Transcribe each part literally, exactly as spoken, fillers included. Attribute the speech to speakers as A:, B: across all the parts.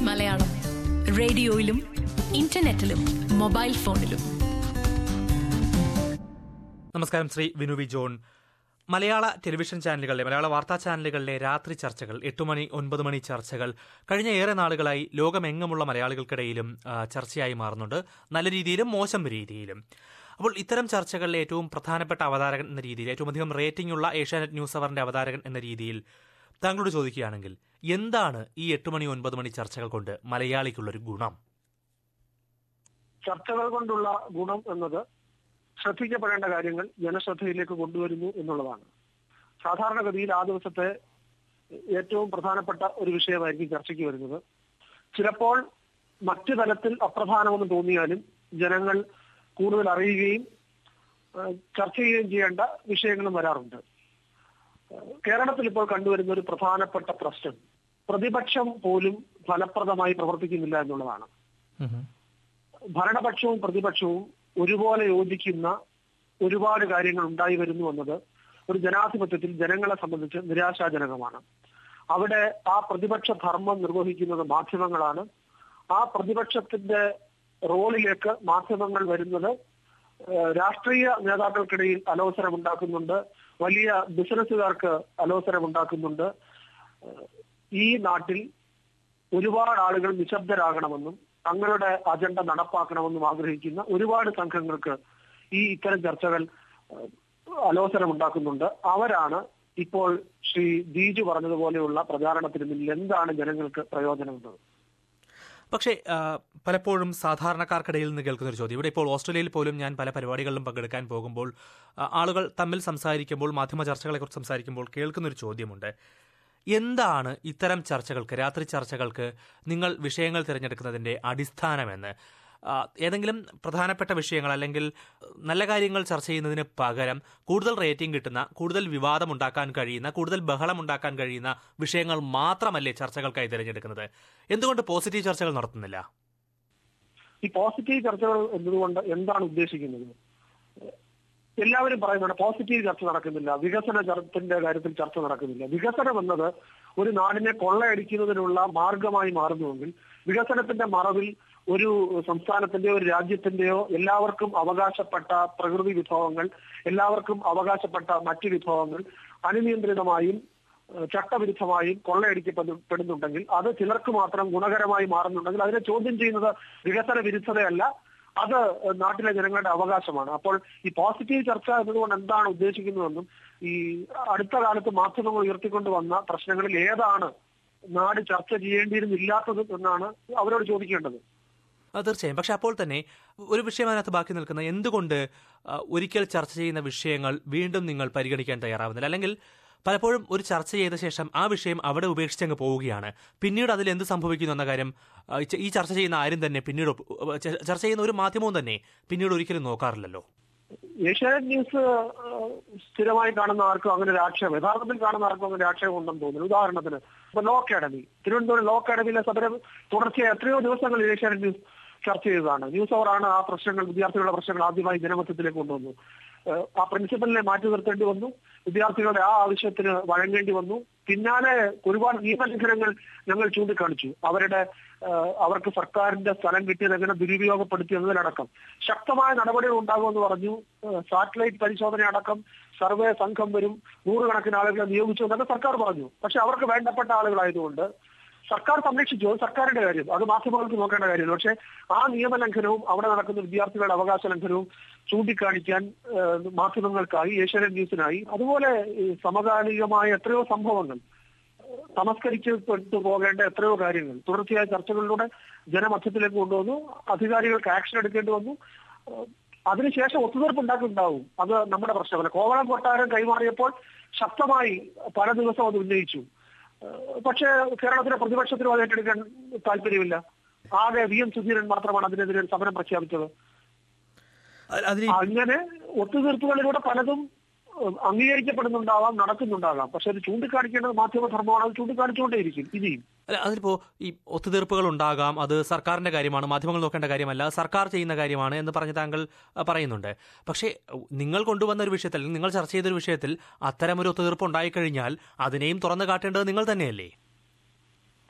A: Malayalam റേഡിയോയിലും ഇന്റർനെറ്റിലും mobile ഫോണിലും.
B: നമസ്കാരം. Shri Vinu V John. മലയാള ടെലിവിഷൻ ചാനലുകളിലെ മലയാള വാർത്താ ചാനലുകളിലെ രാത്രി ചർച്ചകൾ, എട്ടുമണി ഒൻപത് മണി ചർച്ചകൾ കഴിഞ്ഞ ഏറെ നാളുകളായി ലോകമെങ്ങുമുള്ള മലയാളികൾക്കിടയിലും ചർച്ചയായി മാറുന്നുണ്ട്, നല്ല രീതിയിലും മോശം രീതിയിലും. അപ്പോൾ ഇത്തരം ചർച്ചകളിലെ ഏറ്റവും പ്രധാനപ്പെട്ട അവതാരകൻ എന്ന രീതിയിൽ, ഏറ്റവും അധികം റേറ്റിംഗ് ഉള്ള ഏഷ്യാനെറ്റ് ന്യൂസ് അവറിന്റെ അവതാരകൻ എന്ന രീതിയിൽ താങ്കളോട് ചോദിക്കുകയാണെങ്കിൽ എന്താണ് ഈ എട്ട് മണി ഒൻപത് മണി ചർച്ചകൾ കൊണ്ട് മലയാളിക്കുള്ളൊരു ഗുണം?
C: ചർച്ചകൾ കൊണ്ടുള്ള ഗുണം എന്നത് ശ്രദ്ധിക്കപ്പെടേണ്ട കാര്യങ്ങൾ ജനശ്രദ്ധയിലേക്ക് കൊണ്ടുവരുന്നു എന്നുള്ളതാണ്. സാധാരണഗതിയിൽ ആ ദിവസത്തെ ഏറ്റവും പ്രധാനപ്പെട്ട ഒരു വിഷയമായിരിക്കും ചർച്ചയ്ക്ക് വരുന്നത്. ചിലപ്പോൾ മറ്റു തലത്തിൽ അപ്രധാനമെന്ന് തോന്നിയാലും ജനങ്ങൾ കൂടുതൽ അറിയുകയും ചർച്ച ചെയ്യുകയും ചെയ്യേണ്ട വിഷയങ്ങളും വരാറുണ്ട്. കേരളത്തിൽ ഇപ്പോൾ കണ്ടുവരുന്ന ഒരു പ്രധാനപ്പെട്ട പ്രശ്നം പ്രതിപക്ഷം പോലും ഫലപ്രദമായി പ്രവർത്തിക്കുന്നില്ല എന്നുള്ളതാണ്. ഭരണപക്ഷവും പ്രതിപക്ഷവും ഒരുപോലെ യോജിക്കുന്ന ഒരുപാട് കാര്യങ്ങൾ ഉണ്ടായി വരുന്നു എന്നത് ഒരു ജനാധിപത്യത്തിൽ ജനങ്ങളെ സംബന്ധിച്ച് നിരാശാജനകമാണ്. അവിടെ ആ പ്രതിപക്ഷ ധർമ്മം നിർവഹിക്കുന്നത് മാധ്യമങ്ങളാണ്. ആ പ്രതിപക്ഷത്തിന്റെ റോളിലേക്ക് മാധ്യമങ്ങൾ വരുന്നത് രാഷ്ട്രീയ നേതാക്കൾക്കിടയിൽ അലോസരമുണ്ടാക്കുന്നുണ്ട്, വലിയ ബിസിനസ്സുകാർക്ക് അലോസരമുണ്ടാക്കുന്നുണ്ട്. ഈ നാട്ടിൽ ഒരുപാട് ആളുകൾ നിശബ്ദരാകണമെന്നും തങ്ങളുടെ അജണ്ട നടപ്പാക്കണമെന്നും ആഗ്രഹിക്കുന്ന ഒരുപാട് സംഘങ്ങൾക്ക് ഈ ഇത്തരം ചർച്ചകൾ അലോസരമുണ്ടാക്കുന്നുണ്ട്. അവരാണ് ഇപ്പോൾ ശ്രീ ദീജു പറഞ്ഞതുപോലെയുള്ള പ്രചാരണത്തിന് മുന്നിൽ എന്താണ് ജനങ്ങൾക്ക് പ്രയോജനമുള്ളത്.
B: പക്ഷേ പലപ്പോഴും സാധാരണക്കാർക്കിടയിൽ നിന്ന് കേൾക്കുന്ന ഒരു ചോദ്യം, ഇവിടെ ഇപ്പോൾ ഓസ്ട്രേലിയയിൽ പോലും ഞാൻ പല പരിപാടികളിലും പങ്കെടുക്കാൻ പോകുമ്പോൾ ആളുകൾ തമ്മിൽ സംസാരിക്കുമ്പോൾ, മാധ്യമ ചർച്ചകളെക്കുറിച്ച് സംസാരിക്കുമ്പോൾ കേൾക്കുന്നൊരു ചോദ്യമുണ്ട്. എന്താണ് ഇത്തരം ചർച്ചകൾക്ക്, രാത്രി ചർച്ചകൾക്ക് നിങ്ങൾ വിഷയങ്ങൾ തിരഞ്ഞെടുക്കുന്നതിൻ്റെ അടിസ്ഥാനമെന്ന്? ഏതെങ്കിലും പ്രധാനപ്പെട്ട വിഷയങ്ങൾ അല്ലെങ്കിൽ നല്ല കാര്യങ്ങൾ ചർച്ച ചെയ്യുന്നതിന് പകരം കൂടുതൽ റേറ്റിംഗ് കിട്ടുന്ന, കൂടുതൽ വിവാദം ഉണ്ടാക്കാൻ കഴിയുന്ന, കൂടുതൽ ബഹളം ഉണ്ടാക്കാൻ കഴിയുന്ന വിഷയങ്ങൾ മാത്രമല്ലേ ചർച്ചകൾക്കായി തിരഞ്ഞെടുക്കുന്നത്? എന്തുകൊണ്ട് പോസിറ്റീവ് ചർച്ചകൾ നടത്തുന്നില്ല?
C: ഈ പോസിറ്റീവ് ചർച്ചകൾ എന്നതുകൊണ്ട് എന്താണ് ഉദ്ദേശിക്കുന്നത്? എല്ലാവരും പറയുന്നുണ്ട് പോസിറ്റീവ് ചർച്ച നടക്കുന്നില്ല, വികസനത്തിന്റെ കാര്യത്തിൽ ചർച്ച നടക്കുന്നില്ല. വികസനം എന്നത് ഒരു നാടിനെ കൊള്ളയടിക്കുന്നതിനുള്ള മാർഗമായി മാറുന്നുവെങ്കിൽ വികസനത്തിന്റെ മറവിൽ ഒരു സംസ്ഥാനത്തിന്റെയോ ഒരു രാജ്യത്തിന്റെയോ എല്ലാവർക്കും അവകാശപ്പെട്ട പ്രകൃതി വിഭവങ്ങൾ, എല്ലാവർക്കും അവകാശപ്പെട്ട മറ്റു വിഭവങ്ങൾ അനിയന്ത്രിതമായും ചട്ടവിരുദ്ധമായും കൊള്ളയടിക്കപ്പെടുന്നുണ്ടെങ്കിൽ, അത് ചിലർക്ക് മാത്രം ഗുണകരമായി മാറുന്നുണ്ടെങ്കിൽ അതിനെ ചോദ്യം ചെയ്യുന്നത് വികസന വിരുദ്ധതയല്ല, അത് നാട്ടിലെ ജനങ്ങളുടെ അവകാശമാണ്. അപ്പോൾ ഈ പോസിറ്റീവ് ചർച്ച എന്നതുകൊണ്ട് എന്താണ് ഉദ്ദേശിക്കുന്നതെന്നും ഈ അടുത്ത കാലത്ത് മാധ്യമങ്ങൾ ഉയർത്തിക്കൊണ്ട് വന്ന പ്രശ്നങ്ങളിൽ ഏതാണ് നാട് ചർച്ച ചെയ്യേണ്ടിയിരുന്നില്ലാത്തത് എന്നാണ് അവരോട് ചോദിക്കേണ്ടത്.
B: തീർച്ചയായും. പക്ഷെ അപ്പോൾ തന്നെ ഒരു വിഷയം അതിനകത്ത് ബാക്കി നിൽക്കുന്ന, എന്തുകൊണ്ട് ഒരിക്കൽ ചർച്ച ചെയ്യുന്ന വിഷയങ്ങൾ വീണ്ടും നിങ്ങൾ പരിഗണിക്കാൻ തയ്യാറാവുന്നില്ല? അല്ലെങ്കിൽ പലപ്പോഴും ഒരു ചർച്ച ചെയ്ത ശേഷം ആ വിഷയം അവിടെ ഉപേക്ഷിച്ചങ്ങ് പോവുകയാണ്. പിന്നീട് അതിൽ എന്ത് സംഭവിക്കുന്നു എന്ന കാര്യം ഈ ചർച്ച ചെയ്യുന്ന ആരും തന്നെ പിന്നീട് ചർച്ച ചെയ്യുന്ന ഒരു മാധ്യമവും തന്നെ പിന്നീട് ഒരിക്കലും നോക്കാറില്ലല്ലോ.
C: ഏഷ്യാനെറ്റ് ന്യൂസ് സ്ഥിരമായി കാണുന്ന ആർക്കും അങ്ങനെ ഒരു ആക്ഷേപം, യഥാർത്ഥത്തിൽ കാണുന്ന ആർക്കും അങ്ങനെ ആക്ഷേപം ഉണ്ടെന്ന് തോന്നുന്നു. ഉദാഹരണത്തിന് ഇപ്പൊ ലോ അക്കാഡമി, തിരുവനന്തപുരം ലോ അക്കാഡമിയിലെ സമരം തുടർച്ചയായി എത്രയോ ദിവസങ്ങളിൽ ഏഷ്യാനെറ്റ് ന്യൂസ് ചർച്ച ചെയ്തതാണ്. ന്യൂസ് അവറാണ് ആ പ്രശ്നങ്ങൾ, വിദ്യാർത്ഥികളുടെ പ്രശ്നങ്ങൾ ആദ്യമായി ജനമധ്യത്തിലേക്ക് കൊണ്ടുവന്നു. ആ പ്രിൻസിപ്പലിനെ മാറ്റി നിർത്തേണ്ടി വന്നു, വിദ്യാർത്ഥികളുടെ ആ ആവശ്യത്തിന് വഴങ്ങേണ്ടി വന്നു. പിന്നാലെ ഒരുപാട് നിയമലംഘനങ്ങൾ ഞങ്ങൾ ചൂണ്ടിക്കാണിച്ചു. അവരുടെ അവർക്ക് സർക്കാരിന്റെ സ്ഥലം കിട്ടിയത് എങ്ങനെ ദുരുപയോഗപ്പെടുത്തി എന്നതിലടക്കം ശക്തമായ നടപടികൾ ഉണ്ടാകുമെന്ന് പറഞ്ഞു. സാറ്റലൈറ്റ് പരിശോധന അടക്കം സർവേ സംഘം വരും, നൂറുകണക്കിന് ആളുകളെ നിയോഗിച്ചു എന്നൊക്കെ സർക്കാർ പറഞ്ഞു. പക്ഷെ അവർക്ക് വേണ്ടപ്പെട്ട ആളുകളായതുകൊണ്ട് സർക്കാർ സംരക്ഷിച്ചു. അത് സർക്കാരിന്റെ കാര്യം, അത് മാധ്യമങ്ങൾക്ക് നോക്കേണ്ട കാര്യമില്ല. പക്ഷെ ആ നിയമലംഘനവും അവിടെ നടക്കുന്ന വിദ്യാർത്ഥികളുടെ അവകാശ ലംഘനവും ചൂണ്ടിക്കാണിക്കാൻ മാധ്യമങ്ങൾക്കായി, ഏഷ്യാനെറ്റ് ന്യൂസിനായി, അതുപോലെ സമകാലികമായ എത്രയോ സംഭവങ്ങൾ, തമസ്കരിക്കപ്പെട്ടു പോകേണ്ട എത്രയോ കാര്യങ്ങൾ തുടർച്ചയായ ചർച്ചകളിലൂടെ ജനമധ്യത്തിലേക്ക് കൊണ്ടുവന്നു. അധികാരികൾക്ക് ആക്ഷൻ എടുക്കേണ്ടി വന്നു. അതിനുശേഷം ഒത്തുതീർപ്പ് ഉണ്ടാക്കുന്നുണ്ടാവും, അത് നമ്മുടെ പ്രശ്നമല്ല. കോവളം കൊട്ടാരം കൈമാറിയപ്പോൾ ശക്തമായി പല ദിവസവും അത് ഉന്നയിച്ചു. പക്ഷേ കേരളത്തിലെ പ്രതിപക്ഷത്തിനും അത് ഏറ്റെടുക്കാൻ താല്പര്യമില്ല. ആകെ വി എം സുധീരൻ മാത്രമാണ് അതിനെതിരെ സമരം പ്രഖ്യാപിച്ചത്. അങ്ങനെ ഒത്തുതീർപ്പുകളിലൂടെ പലതും അംഗീകരിക്കപ്പെടുന്നുണ്ടാവാം, നടക്കുന്നുണ്ടാകാം. പക്ഷെ അത് ചൂണ്ടിക്കാണിക്കേണ്ടത് മാധ്യമധർമ്മമാണ്. അത് ചൂണ്ടിക്കാണിച്ചുകൊണ്ടേയിരിക്കും ഇനിയും.
B: അല്ല, അതിലിപ്പോ ഈ ഒത്തുതീർപ്പുകൾ ഉണ്ടാകാം, അത് സർക്കാരിന്റെ കാര്യമാണ്, മാധ്യമങ്ങൾ നോക്കേണ്ട കാര്യമല്ല, സർക്കാർ ചെയ്യുന്ന കാര്യമാണ് എന്ന് പറഞ്ഞ് താങ്കൾ പറയുന്നുണ്ട്. പക്ഷേ നിങ്ങൾ കൊണ്ടുവന്ന ഒരു വിഷയത്തിൽ, നിങ്ങൾ ചർച്ച ചെയ്തൊരു വിഷയത്തിൽ അത്തരമൊരു ഒത്തുതീർപ്പ് ഉണ്ടായിക്കഴിഞ്ഞാൽ അതിനെയും തുറന്നു കാട്ടേണ്ടത് നിങ്ങൾ തന്നെയല്ലേ?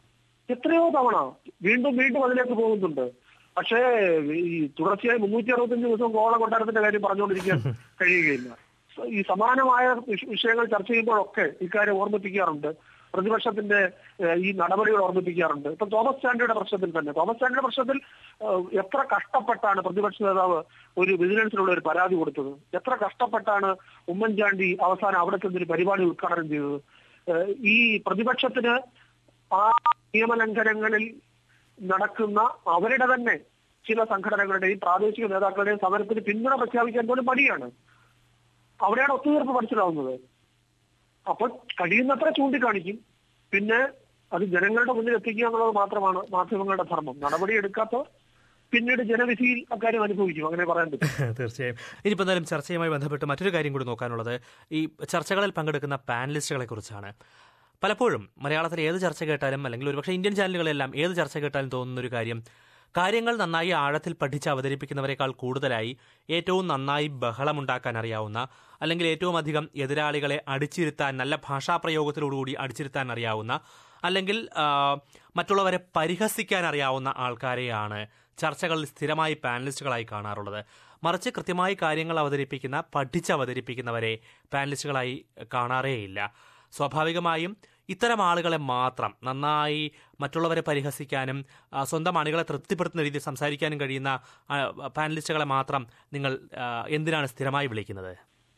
C: എത്രയോ തവണ വീണ്ടും വീണ്ടും അതിലേക്ക് പോകുന്നുണ്ട്. പക്ഷേ ഈ തുടർച്ചയായി മുന്നൂറ്റി അറുപത്തഞ്ച് ദിവസം കോവളം കൊട്ടാരത്തിന്റെ കാര്യം പറഞ്ഞുകൊണ്ടിരിക്കാൻ കഴിയുകയില്ല. ഈ സമാനമായ വിഷയങ്ങൾ ചർച്ച ചെയ്യുമ്പോഴൊക്കെ ഇക്കാര്യം ഓർമ്മിപ്പിക്കാറുണ്ട്. പ്രതിപക്ഷത്തിന്റെ ഈ നടപടികൾ ഓർമ്മിപ്പിക്കാറുണ്ട്. ഇപ്പൊ തോമസ് ചാണ്ടിയുടെ പ്രശ്നത്തിൽ തന്നെ തോമസ് ചാണ്ടിയുടെ പ്രശ്നത്തിൽ എത്ര കഷ്ടപ്പെട്ടാണ് പ്രതിപക്ഷ നേതാവ് ഒരു വിജിലൻസിനുള്ള ഒരു പരാതി കൊടുത്തത്, എത്ര കഷ്ടപ്പെട്ടാണ് ഉമ്മൻചാണ്ടി അവസാനം അവിടെ ചെന്നൊരു പരിപാടി ഉദ്ഘാടനം ചെയ്തത്. ഈ പ്രതിപക്ഷത്തിന് ആ നിയമലംഘനങ്ങളിൽ നടക്കുന്ന അവരുടെ തന്നെ ചില സംഘടനകളുടെയും പ്രാദേശിക നേതാക്കളുടെയും സമരത്തിന് പിന്തുണ പ്രഖ്യാപിക്കാൻ പോലും മടിയാണ്. അവിടെയാണ് ഒത്തുതീർപ്പ് മനസ്സിലാവുന്നത്. അപ്പോൾ കഴിയുന്നത്ര ചൂണ്ടിക്കാണിക്കും, പിന്നെ അത് ജനങ്ങളുടെ മുന്നിൽ എത്തിക്കുക എന്നുള്ളത് മാത്രമാണ് മാധ്യമങ്ങളുടെ ധർമ്മം. നടപടി എടുക്കാത്തവർ പിന്നീട് ജനവിധിയിൽ അക്കാര്യം അനുഭവിക്കും, അങ്ങനെ പറയാൻ പറ്റും.
B: തീർച്ചയായും. ഇനിയിപ്പോൾ എന്തായാലും ചർച്ചയുമായി ബന്ധപ്പെട്ട് മറ്റൊരു കാര്യം കൂടി നോക്കാനുള്ളത് ഈ ചർച്ചകളിൽ പങ്കെടുക്കുന്ന പാനലിസ്റ്റുകളെ കുറിച്ചാണ്. പലപ്പോഴും മലയാളത്തിൽ ഏത് ചർച്ച കേട്ടാലും അല്ലെങ്കിൽ ഒരുപക്ഷെ ഇന്ത്യൻ ചാനലുകളെല്ലാം ഏത് ചർച്ച കേട്ടാലും തോന്നുന്നൊരു കാര്യം, കാര്യങ്ങൾ നന്നായി ആഴത്തിൽ പഠിച്ച് അവതരിപ്പിക്കുന്നവരെക്കാൾ കൂടുതലായി ഏറ്റവും നന്നായി ബഹളമുണ്ടാക്കാൻ അറിയാവുന്ന അല്ലെങ്കിൽ ഏറ്റവും അധികം എതിരാളികളെ അടിച്ചിരുത്താൻ നല്ല ഭാഷാപ്രയോഗത്തിലോടുകൂടി അടിച്ചിരുത്താൻ അറിയാവുന്ന അല്ലെങ്കിൽ മറ്റുള്ളവരെ പരിഹസിക്കാൻ അറിയാവുന്ന ആൾക്കാരെയാണ് ചർച്ചകളിൽ സ്ഥിരമായി പാനലിസ്റ്റുകളായി കാണാറുള്ളത്. മറിച്ച് കൃത്യമായി കാര്യങ്ങൾ അവതരിപ്പിക്കുന്ന പഠിച്ച് അവതരിപ്പിക്കുന്നവരെ പാനലിസ്റ്റുകളായി കാണാറേയില്ല. സ്വാഭാവികമായും ഇത്തരം ആളുകളെ മാത്രം നന്നായി മറ്റുള്ളവരെ പരിഹസിക്കാനും സ്വന്തം അണികളെ തൃപ്തിപ്പെടുത്തുന്ന രീതിയിൽ സംസാരിക്കാനും കഴിയുന്ന പാനലിസ്റ്റുകളെ മാത്രം നിങ്ങൾ എന്തിനാണ് സ്ഥിരമായി വിളിക്കുന്നത്?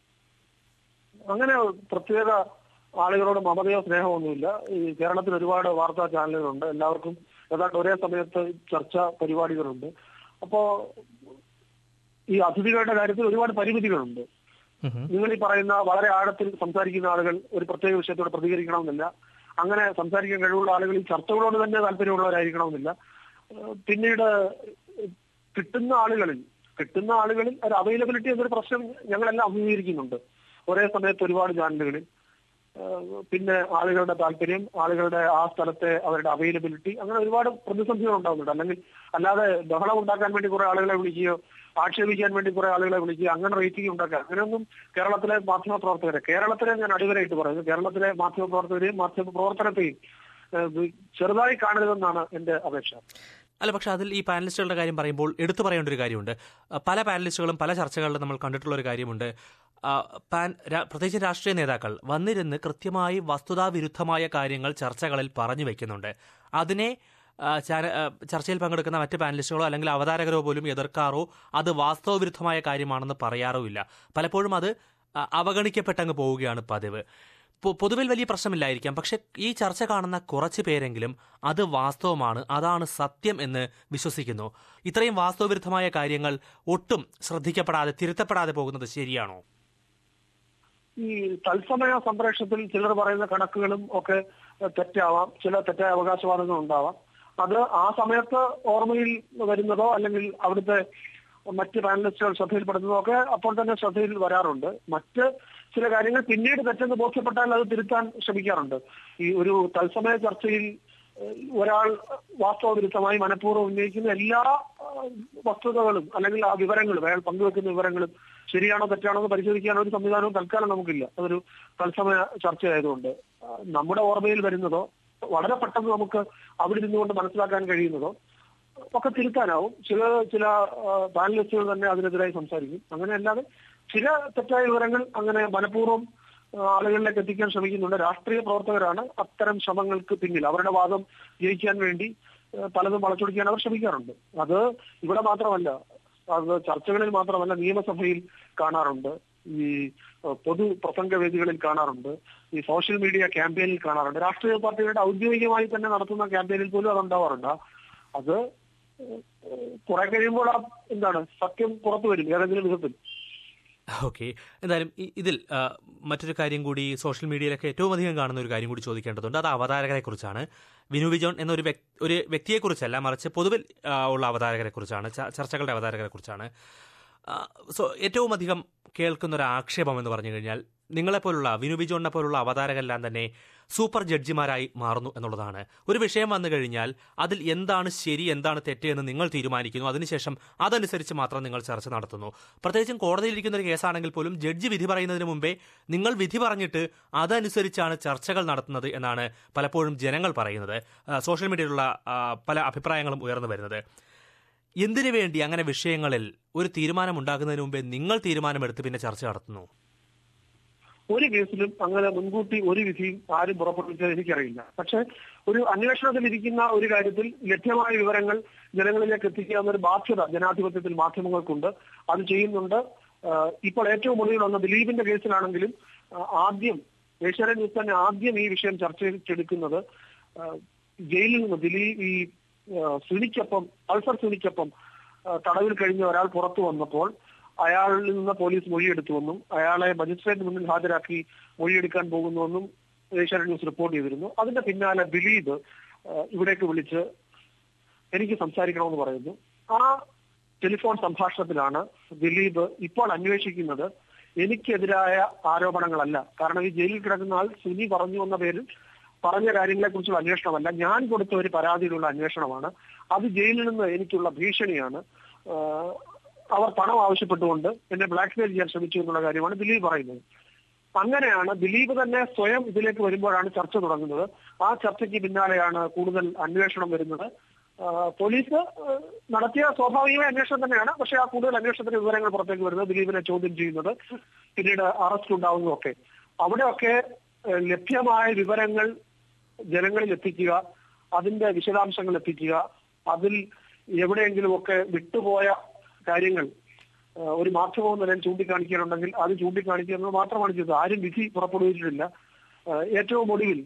C: അങ്ങനെ പ്രത്യേക ആളുകളോട് മമതയോ സ്നേഹമൊന്നുമില്ല. ഈ കേരളത്തിൽ ഒരുപാട് വാർത്താ ചാനലുകളുണ്ട്, എല്ലാവർക്കും ഏതാണ്ട് ഒരേ സമയത്ത് ചർച്ചാ പരിപാടികളുണ്ട്. അപ്പോ ഈ അതിഥികളുടെ കാര്യത്തിൽ ഒരുപാട് പരിമിതികളുണ്ട്. നിങ്ങൾ ഈ പറയുന്ന വളരെ ആഴത്തിൽ സംസാരിക്കുന്ന ആളുകൾ ഒരു പ്രത്യേക വിഷയത്തോട് പ്രതികരിക്കണമെന്നില്ല. അങ്ങനെ സംസാരിക്കാൻ കഴിവുള്ള ആളുകൾ ഈ ചർച്ചകളോട് തന്നെ താല്പര്യമുള്ളവരായിരിക്കണമെന്നില്ല. പിന്നീട് കിട്ടുന്ന ആളുകളിൽ കിട്ടുന്ന ആളുകളിൽ ഒരു അവൈലബിലിറ്റി എന്നൊരു പ്രശ്നം ഞങ്ങളെല്ലാം അഭിമുഖീകരിക്കുന്നുണ്ട് ഒരേ സമയത്ത് ഒരുപാട് ചാനലുകളിൽ. പിന്നെ ആളുകളുടെ താല്പര്യം, ആളുകളുടെ ആ സ്ഥലത്തെ അവരുടെ അവൈലബിലിറ്റി, അങ്ങനെ ഒരുപാട് പ്രതിസന്ധികൾ ഉണ്ടാകുന്നുണ്ട്. അല്ലെങ്കിൽ അല്ലാതെ ബഹളം ഉണ്ടാക്കാൻ വേണ്ടി കുറെ ആളുകളെ വിളിക്കുകയോ ആക്ഷേപിക്കാൻ വേണ്ടി കുറെ ആളുകളെ വിളിക്കുക, അങ്ങനെ റേറ്റിംഗ് ഉണ്ടാക്കാൻ അങ്ങനെയൊന്നും കേരളത്തിലെ മാധ്യമ പ്രവർത്തകരെ കേരളത്തിലെ ഞാൻ അടിവരായിട്ട് പറയുന്നു കേരളത്തിലെ മാധ്യമ പ്രവർത്തകരെയും മാധ്യമ പ്രവർത്തനത്തെയും ചെറുതായി കാണരുതെന്നാണ് എന്റെ അപേക്ഷ.
B: അല്ല, പക്ഷെ അതിൽ ഈ പാനലിസ്റ്റുകളുടെ കാര്യം പറയുമ്പോൾ എടുത്തു പറയേണ്ട ഒരു കാര്യമുണ്ട്. പല പാനലിസ്റ്റുകളും പല ചർച്ചകളിലും നമ്മൾ കണ്ടിട്ടുള്ള ഒരു കാര്യമുണ്ട്. പാൻ പ്രത്യേകിച്ച് രാഷ്ട്രീയ നേതാക്കൾ വന്നിരുന്ന് കൃത്യമായി വസ്തുതാവിരുദ്ധമായ കാര്യങ്ങൾ ചർച്ചകളിൽ പറഞ്ഞു വെക്കുന്നുണ്ട്. അതിനെ ചർച്ചയിൽ പങ്കെടുക്കുന്ന മറ്റ് പാനലിസ്റ്റുകളോ അല്ലെങ്കിൽ അവതാരകരോ പോലും എതിർക്കാറോ അത് വാസ്തവവിരുദ്ധമായ കാര്യമാണെന്ന് പറയാറുമില്ല. പലപ്പോഴും അത് അവഗണിക്കപ്പെട്ടങ്ങ് പോവുകയാണ് പതിവ്. പൊതുവിൽ വലിയ പ്രശ്നമില്ലായിരിക്കാം, പക്ഷെ ഈ ചർച്ച കാണുന്ന കുറച്ച് പേരെങ്കിലും അത് വാസ്തവമാണ്, അതാണ് സത്യം എന്ന് വിശ്വസിക്കുന്നു. ഇത്രയും വാസ്തവവിരുദ്ധമായ കാര്യങ്ങൾ ഒട്ടും ശ്രദ്ധിക്കപ്പെടാതെ തിരുത്തപ്പെടാതെ പോകുന്നത് ശരിയാണോ?
C: ഈ തത്സമയ സംപ്രേഷണത്തിൽ ചിലർ പറയുന്ന കണക്കുകളും ഒക്കെ തെറ്റാവാം, ചില തെറ്റായ അവകാശവാദങ്ങൾ ഉണ്ടാവാം. അത് ആ സമയത്ത് ഓർമ്മയിൽ വരുന്നതോ അല്ലെങ്കിൽ അവിടുത്തെ മറ്റ് പാനലിസ്റ്റുകൾ ശ്രദ്ധയിൽപ്പെടുന്നതോ ഒക്കെ അപ്പോൾ തന്നെ ശ്രദ്ധയിൽ വരാറുണ്ട്. മറ്റ് ചില കാര്യങ്ങൾ പിന്നീട് തെറ്റെന്ന് ബോധ്യപ്പെട്ടാൽ അത് തിരുത്താൻ ശ്രമിക്കാറുണ്ട്. ഈ ഒരു തത്സമയ ചർച്ചയിൽ ഒരാൾ വാസ്തവവിരുദ്ധമായി മനഃപൂർവ്വം ഉന്നയിക്കുന്ന എല്ലാ വസ്തുതകളും അല്ലെങ്കിൽ ആ വിവരങ്ങളും അയാൾ പങ്കുവെക്കുന്ന വിവരങ്ങളും ശരിയാണോ തെറ്റാണോ എന്ന് പരിശോധിക്കാൻ ഒരു സംവിധാനവും തൽക്കാലം നമുക്കില്ല. അതൊരു തത്സമയ ചർച്ചയായതുകൊണ്ട് നമ്മുടെ ഓർമ്മയിൽ വരുന്നതോ വളരെ പെട്ടെന്ന് നമുക്ക് അവിടെ ഇരുന്നുകൊണ്ട് മനസ്സിലാക്കാൻ കഴിയുന്നതോ ഒക്കെ തിരുത്താനാവും. ചില ചില പാനലിസ്റ്റുകൾ തന്നെ അതിനെതിരായി സംസാരിക്കും. അങ്ങനെ അല്ലാതെ ചില തെറ്റായ വിവരങ്ങൾ അങ്ങനെ മനഃപൂർവ്വം ആളുകളിലേക്ക് എത്തിക്കാൻ ശ്രമിക്കുന്നുണ്ട്. രാഷ്ട്രീയ പ്രവർത്തകരാണ് അത്തരം ശ്രമങ്ങൾക്ക് പിന്നിൽ. അവരുടെ വാദം ജയിക്കാൻ വേണ്ടി പലതും വളച്ചൊടിക്കാൻ അവർ ശ്രമിക്കാറുണ്ട്. അത് ഇവിടെ മാത്രമല്ല, അത് ചർച്ചകളിൽ മാത്രമല്ല, നിയമസഭയിൽ കാണാറുണ്ട്, ഈ പൊതു പ്രസംഗ വേദികളിൽ കാണാറുണ്ട്, ഈ സോഷ്യൽ മീഡിയ ക്യാമ്പയിനിൽ കാണാറുണ്ട്. രാഷ്ട്രീയ പാർട്ടികളുടെ ഔദ്യോഗികമായി തന്നെ നടത്തുന്ന ക്യാമ്പയിനിൽ പോലും അതുണ്ടാവാറുണ്ട്. അത് കുറെ കഴിയുമ്പോൾ ആ എന്താണ് സത്യം പുറത്തു വരും ഏതെങ്കിലും വിധത്തിൽ.
B: ഓക്കെ, എന്തായാലും ഇതിൽ മറ്റൊരു കാര്യം കൂടി സോഷ്യൽ മീഡിയയിലൊക്കെ ഏറ്റവും അധികം കാണുന്ന ഒരു കാര്യം കൂടി ചോദിക്കേണ്ടതുണ്ട്. അത് അവതാരകരെ കുറിച്ചാണ്. വിനു വിജോൺ എന്നൊരു ഒരു വ്യക്തിയെക്കുറിച്ചല്ല, മറിച്ച് പൊതുവിൽ ഉള്ള അവതാരകരെ കുറിച്ചാണ്, ചർച്ചകളുടെ അവതാരകരെ കുറിച്ചാണ്. സോ ഏറ്റവും അധികം കേൾക്കുന്ന ഒരു ആക്ഷേപം എന്ന് പറഞ്ഞു കഴിഞ്ഞാൽ നിങ്ങളെപ്പോലുള്ള വിനു വിജോണിനെ പോലുള്ള അവതാരകരെല്ലാം തന്നെ സൂപ്പർ ജഡ്ജിമാരായി മാറുന്നു എന്നുള്ളതാണ്. ഒരു വിഷയം വന്നു കഴിഞ്ഞാൽ അതിൽ എന്താണ് ശരി എന്താണ് തെറ്റ് എന്ന് നിങ്ങൾ തീരുമാനിക്കുന്നു. അതിനുശേഷം അതനുസരിച്ച് മാത്രം നിങ്ങൾ ചർച്ച നടത്തുന്നു. പ്രത്യേകിച്ചും കോടതിയിലിരിക്കുന്ന ഒരു കേസാണെങ്കിൽ പോലും ജഡ്ജി വിധി പറയുന്നതിന് മുമ്പേ നിങ്ങൾ വിധി പറഞ്ഞിട്ട് അതനുസരിച്ചാണ് ചർച്ചകൾ നടത്തുന്നത് എന്നാണ് പലപ്പോഴും ജനങ്ങൾ പറയുന്നത്. സോഷ്യൽ മീഡിയയിലുള്ള പല അഭിപ്രായങ്ങളും ഉയർന്നു വരുന്നത്. എന്തിനു വേണ്ടി അങ്ങനെ വിഷയങ്ങളിൽ ഒരു തീരുമാനം ഉണ്ടാകുന്നതിന് മുമ്പേ നിങ്ങൾ തീരുമാനമെടുത്ത് പിന്നെ ചർച്ച നടത്തുന്നു?
C: ഒരു കേസിലും അങ്ങനെ മുൻകൂട്ടി ഒരു വിധിയും ആരും പുറപ്പെടുവിച്ചത് എനിക്കറിയില്ല. പക്ഷെ ഒരു അന്വേഷണത്തിലിരിക്കുന്ന ഒരു കാര്യത്തിൽ ലഭ്യമായ വിവരങ്ങൾ ജനങ്ങളിലേക്ക് എത്തിക്കുക എന്നൊരു ബാധ്യത ജനാധിപത്യത്തിൽ മാധ്യമങ്ങൾക്കുണ്ട്. അത് ചെയ്യുന്നുണ്ട്. ഇപ്പോൾ ഏറ്റവും ഒടുവിൽ വന്ന ദിലീപിന്റെ കേസിലാണെങ്കിലും ആദ്യം ഏഷ്യാനെറ്റ് ന്യൂസ് തന്നെ ആദ്യം ഈ വിഷയം ചർച്ചയ്ക്കെടുക്കുന്നത് ജയിലിൽ നിന്ന് ദിലീപ് ഈ സുനിക്കൊപ്പം പൾസർ സുനിക്കൊപ്പം തടവിൽ കഴിഞ്ഞ ഒരാൾ പുറത്തു വന്നപ്പോൾ അയാളിൽ നിന്ന് പോലീസ് മൊഴിയെടുത്തുവെന്നും അയാളെ മജിസ്ട്രേറ്റ് മുന്നിൽ ഹാജരാക്കി മൊഴിയെടുക്കാൻ പോകുന്നുവെന്നും ഏഷ്യാനെറ്റ് ന്യൂസ് റിപ്പോർട്ട് ചെയ്തിരുന്നു. അതിന്റെ പിന്നാലെ ദിലീപ് ഇവിടേക്ക് വിളിച്ച് എനിക്ക് സംസാരിക്കണമെന്ന് പറയുന്നു. ആ ടെലിഫോൺ സംഭാഷണത്തിലാണ് ദിലീപ് ഇപ്പോൾ അന്വേഷിക്കുന്നത് എനിക്കെതിരായ ആരോപണങ്ങളല്ല, കാരണം ഈ ജയിലിൽ കിടക്കുന്ന ആൾ സുനി പറഞ്ഞു എന്ന പേരിൽ പറഞ്ഞ കാര്യങ്ങളെ കുറിച്ചുള്ള അന്വേഷണമല്ല, ഞാൻ കൊടുത്ത ഒരു പരാതിയിലുള്ള അന്വേഷണമാണ്. അത് ജയിലിൽ നിന്ന് എനിക്കുള്ള ഭീഷണിയാണ്. അവർ പണം ആവശ്യപ്പെട്ടുകൊണ്ട് എന്നെ ബ്ലാക്ക്മെയിൽ ചെയ്യാൻ ശ്രമിച്ചു എന്നുള്ള കാര്യമാണ് ദിലീപ് പറയുന്നത്. അങ്ങനെയാണ് ദിലീപ് തന്നെ സ്വയം ഇതിലേക്ക് വരുമ്പോഴാണ് ചർച്ച തുടങ്ങുന്നത്. ആ ചർച്ചയ്ക്ക് പിന്നാലെയാണ് കൂടുതൽ അന്വേഷണം വരുന്നത്. പോലീസ് നടത്തിയ സ്വാഭാവികമായ അന്വേഷണം തന്നെയാണ്. പക്ഷെ ആ കൂടുതൽ അന്വേഷണത്തിന്റെ വിവരങ്ങൾ പുറത്തേക്ക് വരുന്നത്, ദിലീപിനെ ചോദ്യം ചെയ്യുന്നത്, പിന്നീട് അറസ്റ്റ് ഉണ്ടാവുന്നതൊക്കെ, അവിടെയൊക്കെ ലഭ്യമായ വിവരങ്ങൾ ജനങ്ങളിൽ എത്തിക്കുക, അതിന്റെ വിശദാംശങ്ങൾ എത്തിക്കുക, അതിൽ എവിടെയെങ്കിലുമൊക്കെ വിട്ടുപോയ കാര്യങ്ങൾ ഒരു മാധ്യമം നിലയിൽ ചൂണ്ടിക്കാണിക്കാനുണ്ടെങ്കിൽ അത് ചൂണ്ടിക്കാണിക്കുക എന്നത് മാത്രമാണ് ചെയ്തത്. ആരും വിധി പുറപ്പെടുവിച്ചിട്ടില്ല. ഏറ്റവും ഒടുവിൽ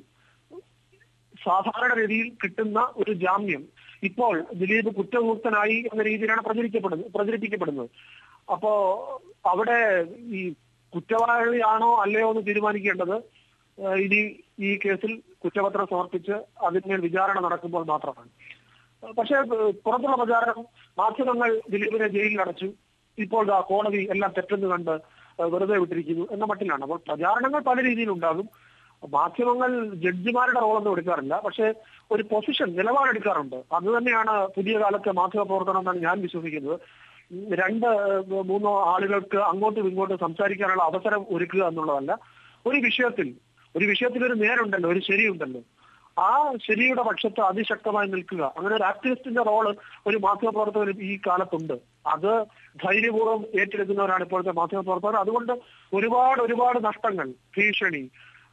C: സാധാരണ രീതിയിൽ കിട്ടുന്ന ഒരു ജാമ്യം ഇപ്പോൾ ദിലീപ് കുറ്റമുക്തനായി എന്ന രീതിയിലാണ് പ്രചരിക്കപ്പെടുന്നത് പ്രചരിപ്പിക്കപ്പെടുന്നത്. അപ്പോ അവിടെ ഈ കുറ്റവാളിയാണോ അല്ലയോ എന്ന് തീരുമാനിക്കേണ്ടത് ഇനി ഈ കേസിൽ കുറ്റപത്രം സമർപ്പിച്ച് അതിന്മേൽ വിചാരണ നടക്കുമ്പോൾ മാത്രമാണ്. പക്ഷേ പുറത്തുള്ള പ്രചാരണം മാധ്യമങ്ങൾ ദിലീപിനെ ജയിലിൽ അടച്ചു, ഇപ്പോൾ കോടതി എല്ലാം തെറ്റെന്ന് കണ്ട് വെറുതെ വിട്ടിരിക്കുന്നു എന്ന മട്ടിലാണ്. അപ്പോൾ പ്രചാരണങ്ങൾ പല രീതിയിലുണ്ടാകും. മാധ്യമങ്ങൾ ജഡ്ജിമാരുടെ റോളൊന്നും എടുക്കാറില്ല, പക്ഷെ ഒരു പൊസിഷൻ നിലപാടെടുക്കാറുണ്ട്. അത് തന്നെയാണ് പുതിയ കാലത്തെ മാധ്യമ പ്രവർത്തനം എന്നാണ് ഞാൻ വിശ്വസിക്കുന്നത്. രണ്ട് മൂന്നോ ആളുകൾക്ക് അങ്ങോട്ടും ഇങ്ങോട്ടും സംസാരിക്കാനുള്ള അവസരം ഒരുക്കുക എന്നുള്ളതല്ല. ഒരു വിഷയത്തിൽ ഒരു വിഷയത്തിൽ ഒരു നേരുണ്ടല്ലോ, ഒരു ശരിയുണ്ടല്ലോ, ആ ശരിയുടെ പക്ഷത്ത് അതിശക്തമായി നിൽക്കുക, അങ്ങനെ ഒരു ആക്ടിവിസ്റ്റിന്റെ റോള് ഒരു മാധ്യമപ്രവർത്തകർ ഈ കാലത്തുണ്ട്. അത് ധൈര്യപൂർവ്വം ഏറ്റെടുക്കുന്നവരാണ് ഇപ്പോഴത്തെ മാധ്യമപ്രവർത്തകർ. അതുകൊണ്ട് ഒരുപാട് ഒരുപാട് നഷ്ടങ്ങൾ, ഭീഷണി,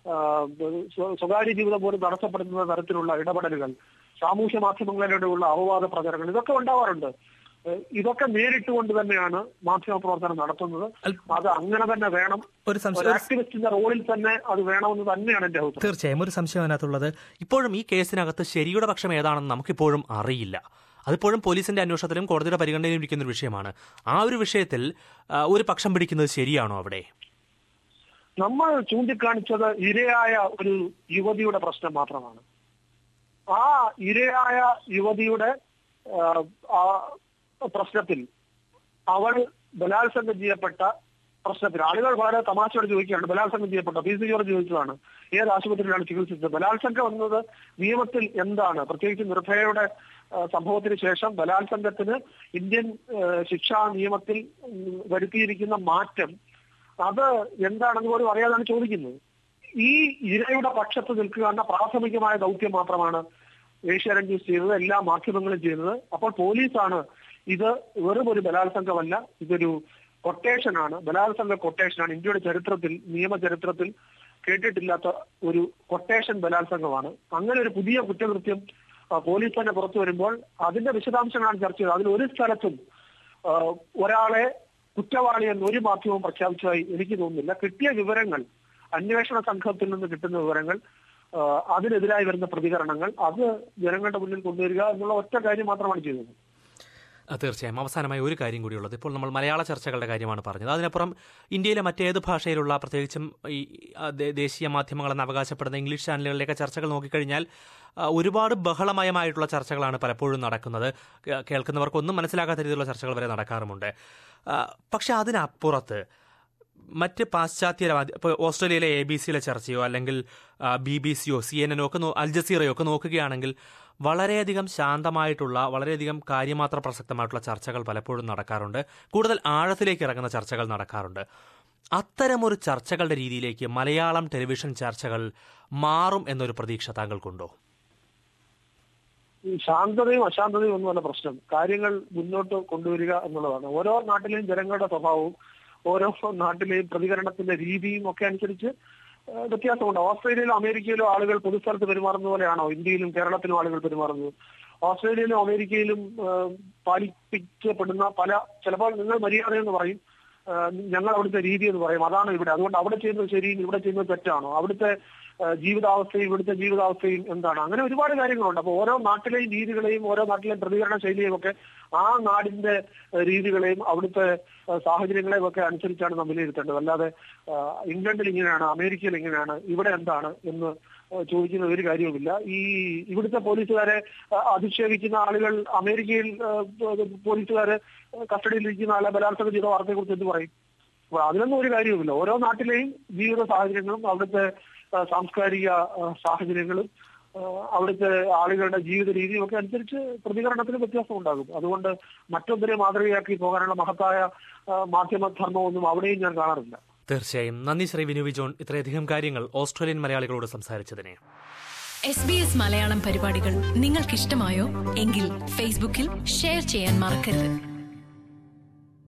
C: സ്വകാര്യ ജീവിതം പോലും തടസ്സപ്പെടുത്തുന്ന തരത്തിലുള്ള ഇടപെടലുകൾ, സാമൂഹ്യ മാധ്യമങ്ങളിലൂടെയുള്ള അപവാദ പ്രചരണങ്ങൾ, ഇതൊക്കെ ഉണ്ടാവാറുണ്ട്. ഇതൊക്കെ നേരിട്ടുകൊണ്ട് തന്നെയാണ് മാധ്യമ പ്രവർത്തനം നടത്തുന്നത്. അത് അങ്ങനെ തന്നെ വേണം. ഒരു ആക്ടിവിസ്റ്റിന്റെ റോളിൽ തന്നെ അത് വേണമെന്ന് തന്നെയാണ് എന്റെ അഭിപ്രായം.
B: തീർച്ചയായും ഒരു സംശയം അതിനകത്തുള്ളത്, ഇപ്പോഴും ഈ കേസിനകത്ത് ശരിയുടെ പക്ഷം ഏതാണെന്ന് നമുക്കിപ്പോഴും അറിയില്ല. അതിപ്പോഴും പോലീസിന്റെ അന്വേഷണത്തിലും കോടതിയുടെ പരിഗണനയിലും ഇരിക്കുന്ന ഒരു വിഷയമാണ്. ആ ഒരു വിഷയത്തിൽ ഒരു പക്ഷം പിടിക്കുന്നത് ശരിയാണോ? അവിടെ
C: നമ്മൾ ചൂണ്ടിക്കാണിച്ചത് ഇരയായ ഒരു യുവതിയുടെ പ്രശ്നം മാത്രമാണ്. ആ ഇരയായ യുവതിയുടെ പ്രശ്നത്തിൽ, അവൾ ബലാത്സംഗം ചെയ്യപ്പെട്ട പ്രശ്നത്തിൽ ആളുകൾ വളരെ തമാശയോടെ ചോദിക്കുകയാണ്, ബലാത്സംഗം ചെയ്യപ്പെട്ട പി സി ജോർജ് ചോദിച്ചതാണ് ഏത് ആശുപത്രിയിലാണ് ചികിത്സിച്ചത്. ബലാത്സംഗം എന്നത് നിയമത്തിൽ എന്താണ്? പ്രത്യേകിച്ച് നിർഭയയുടെ സംഭവത്തിന് ശേഷം ബലാത്സംഗത്തിന് ഇന്ത്യൻ ശിക്ഷാ നിയമത്തിൽ വരുത്തിയിരിക്കുന്ന മാറ്റം അത് എന്താണെന്ന് പോലും അറിയാതാണ് ചോദിക്കുന്നത്. ഈ ഇരയുടെ പക്ഷത്ത് നിൽക്കുക എന്ന പ്രാഥമികമായ ദൗത്യം മാത്രമാണ് ഏഷ്യാനെറ്റ് ന്യൂസ് ചെയ്തത്, എല്ലാ മാധ്യമങ്ങളും ചെയ്യുന്നത്. അപ്പോൾ പോലീസാണ് ഇത് വെറും ഒരു ബലാത്സംഗമല്ല, ഇതൊരു കൊട്ടേഷനാണ്, ബലാത്സംഗ കൊട്ടേഷനാണ്. ഇന്ത്യയുടെ ചരിത്രത്തിൽ, നിയമ ചരിത്രത്തിൽ കേട്ടിട്ടില്ലാത്ത ഒരു കൊട്ടേഷൻ ബലാത്സംഗമാണ്. അങ്ങനെ ഒരു പുതിയ കുറ്റകൃത്യം പോലീസ് തന്നെ പുറത്തു വരുമ്പോൾ അതിന്റെ വിശദാംശങ്ങളാണ് ചർച്ച ചെയ്തത്. അതിൽ ഒരു സ്ഥലത്തും ഒരാളെ കുറ്റവാളി എന്ന് ഒരു മാധ്യമവും പ്രഖ്യാപിച്ചതായി എനിക്ക് തോന്നുന്നില്ല. കിട്ടിയ വിവരങ്ങൾ, അന്വേഷണ സംഘത്തിൽ നിന്ന് കിട്ടുന്ന വിവരങ്ങൾ, അതിനെതിരായി വരുന്ന പ്രതികരണങ്ങൾ, അത് ജനങ്ങളുടെ മുന്നിൽ കൊണ്ടുവരിക എന്നുള്ള ഒറ്റ കാര്യം മാത്രമാണ് ചെയ്തത്.
B: തീർച്ചയായും. അവസാനമായി ഒരു കാര്യം കൂടിയുള്ളത്, ഇപ്പോൾ നമ്മൾ മലയാള ചർച്ചകളുടെ കാര്യമാണ് പറഞ്ഞത്. അതിനപ്പുറം ഇന്ത്യയിലെ മറ്റേത് ഭാഷയിലുള്ള, പ്രത്യേകിച്ചും ഈ ദേശീയ മാധ്യമങ്ങളെന്ന് അവകാശപ്പെടുന്ന ഇംഗ്ലീഷ് ചാനലുകളിലേക്ക് ചർച്ചകൾ നോക്കിക്കഴിഞ്ഞാൽ ഒരുപാട് ബഹളമയമായിട്ടുള്ള ചർച്ചകളാണ് പലപ്പോഴും നടക്കുന്നത്. കേൾക്കുന്നവർക്കൊന്നും മനസ്സിലാകാത്ത രീതിയിലുള്ള ചർച്ചകൾ വരെ നടക്കാറുമുണ്ട്. പക്ഷെ അതിനപ്പുറത്ത് മറ്റ് പാശ്ചാത്യ ഇപ്പോൾ ഓസ്ട്രേലിയയിലെ എ ബി സിയിലെ ചർച്ചയോ അല്ലെങ്കിൽ ബി ബി സിയോ സി എൻ എനോ ഒക്കെ അൽ ജസീറയോ ഒക്കെ നോക്കുകയാണെങ്കിൽ വളരെയധികം ശാന്തമായിട്ടുള്ള വളരെയധികം കാര്യമാത്ര പ്രസക്തമായിട്ടുള്ള ചർച്ചകൾ പലപ്പോഴും നടക്കാറുണ്ട്. കൂടുതൽ ആഴത്തിലേക്ക് ഇറങ്ങുന്ന ചർച്ചകൾ നടക്കാറുണ്ട്. അത്തരമൊരു ചർച്ചകളുടെ രീതിയിലേക്ക് മലയാളം ടെലിവിഷൻ ചർച്ചകൾ മാറും എന്നൊരു പ്രതീക്ഷ താങ്കൾക്കുണ്ടോ?
C: ശാന്തതയും അശാന്തതയും ഒന്നുമല്ല പ്രശ്നം. കാര്യങ്ങൾ മുന്നോട്ട് കൊണ്ടുവരിക എന്നുള്ളതാണ്. ഓരോ നാട്ടിലെയും ജനങ്ങളുടെ സ്വഭാവവും ഓരോ നാട്ടിലെയും പ്രതികരണത്തിന്റെ രീതിയും ഒക്കെ അനുസരിച്ച് വ്യത്യാസമുണ്ട്. ഓസ്ട്രേലിയയിലും അമേരിക്കയിലും ആളുകൾ പൊതുസ്ഥലത്ത് പെരുമാറുന്ന പോലെയാണോ ഇന്ത്യയിലും കേരളത്തിലും ആളുകൾ പെരുമാറുന്നത്? ഓസ്ട്രേലിയയിലും അമേരിക്കയിലും പാലിപ്പിക്കപ്പെടുന്ന പല, ചിലപ്പോൾ നിങ്ങൾ മര്യാദയെന്ന് പറയും, ഞങ്ങൾ അവിടുത്തെ രീതി എന്ന് പറയും, അതാണ് ഇവിടെ. അതുകൊണ്ട് അവിടെ ചെയ്യുന്നത് ശരിയും ഇവിടെ ചെയ്യുന്നത് തെറ്റാണോ? അവിടുത്തെ ജീവിതാവസ്ഥയും ഇവിടുത്തെ ജീവിതാവസ്ഥയും എന്താണ്? അങ്ങനെ ഒരുപാട് കാര്യങ്ങളുണ്ട്. അപ്പോൾ ഓരോ നാട്ടിലെയും രീതികളെയും ഓരോ നാട്ടിലെയും പ്രതികരണ ശൈലിയും ഒക്കെ ആ നാടിന്റെ രീതികളെയും അവിടുത്തെ സാഹചര്യങ്ങളെയും ഒക്കെ അനുസരിച്ചാണ് നമ്മൾ വിലയിരുത്തേണ്ടത്. അല്ലാതെ ഇംഗ്ലണ്ടിൽ ഇങ്ങനെയാണ്, അമേരിക്കയിൽ ഇങ്ങനെയാണ്, ഇവിടെ എന്താണ് എന്ന് ചോദിക്കുന്ന ഒരു കാര്യവുമില്ല. ഈ ഇവിടുത്തെ പോലീസുകാരെ അധിക്ഷേപിക്കുന്ന ആളുകൾ അമേരിക്കയിൽ പോലീസുകാരെ കസ്റ്റഡിയിലിരിക്കുന്ന ആളെ ബലാത്സംഗം ചെയ്ത വാർത്തയെക്കുറിച്ച് എന്ത് പറയും? അപ്പോൾ അതിനൊന്നും ഒരു കാര്യവുമില്ല. ഓരോ നാട്ടിലെയും ജീവിത സാഹചര്യങ്ങളും അവിടുത്തെ സാംസ്കാരിക സാഹചര്യങ്ങളും അവിടുത്തെ ആളുകളുടെ ജീവിത രീതിയും ഒക്കെ അനുസരിച്ച് പ്രതികരണത്തിന് വ്യത്യാസം ഉണ്ടാകും. അതുകൊണ്ട് മറ്റൊന്നിനെ മാതൃകയാക്കി പോകാനുള്ള മഹത്തായ മാധ്യമധർമ്മമൊന്നും അവിടെയും ഞാൻ കാണാറില്ല.
B: തീർച്ചയായും. നന്ദി ശ്രീ വിനു വി ജോൺ, ഇത്രയധികം കാര്യങ്ങൾ ഓസ്ട്രേലിയൻ മലയാളികളോട് സംസാരിച്ചതിനെ.
A: എസ് ബി എസ് മലയാളം പരിപാടികൾ നിങ്ങൾക്കിഷ്ടമായോ? എങ്കിൽ ഫേസ്ബുക്കിൽ ഷെയർ ചെയ്യാൻ മറക്കരുത്.